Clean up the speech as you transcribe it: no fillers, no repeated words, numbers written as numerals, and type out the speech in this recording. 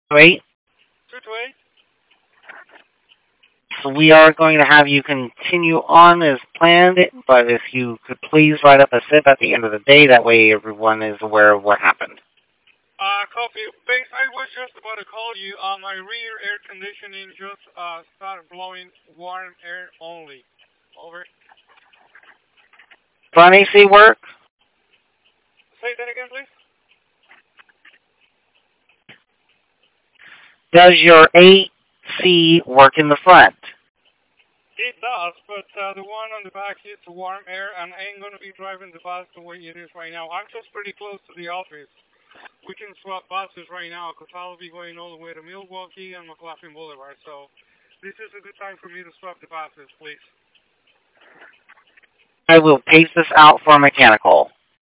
Wait. 228. So we are going to have you continue on as planned, but if you could please write up a SIP at the end of the day, that way everyone is aware of what happened. Copy. Base, I was just about to call you. My rear air conditioning just started blowing warm air only. Over. Front AC work? Say that again, please. Does your AC work in the front? It does, but the one on the back hits warm air, and I ain't going to be driving the bus the way it is right now. I'm just pretty close to the office. We can swap buses right now because I'll be going all the way to Milwaukee and McLaughlin Boulevard. So this is a good time for me to swap the buses, please. I will paste this out for mechanical.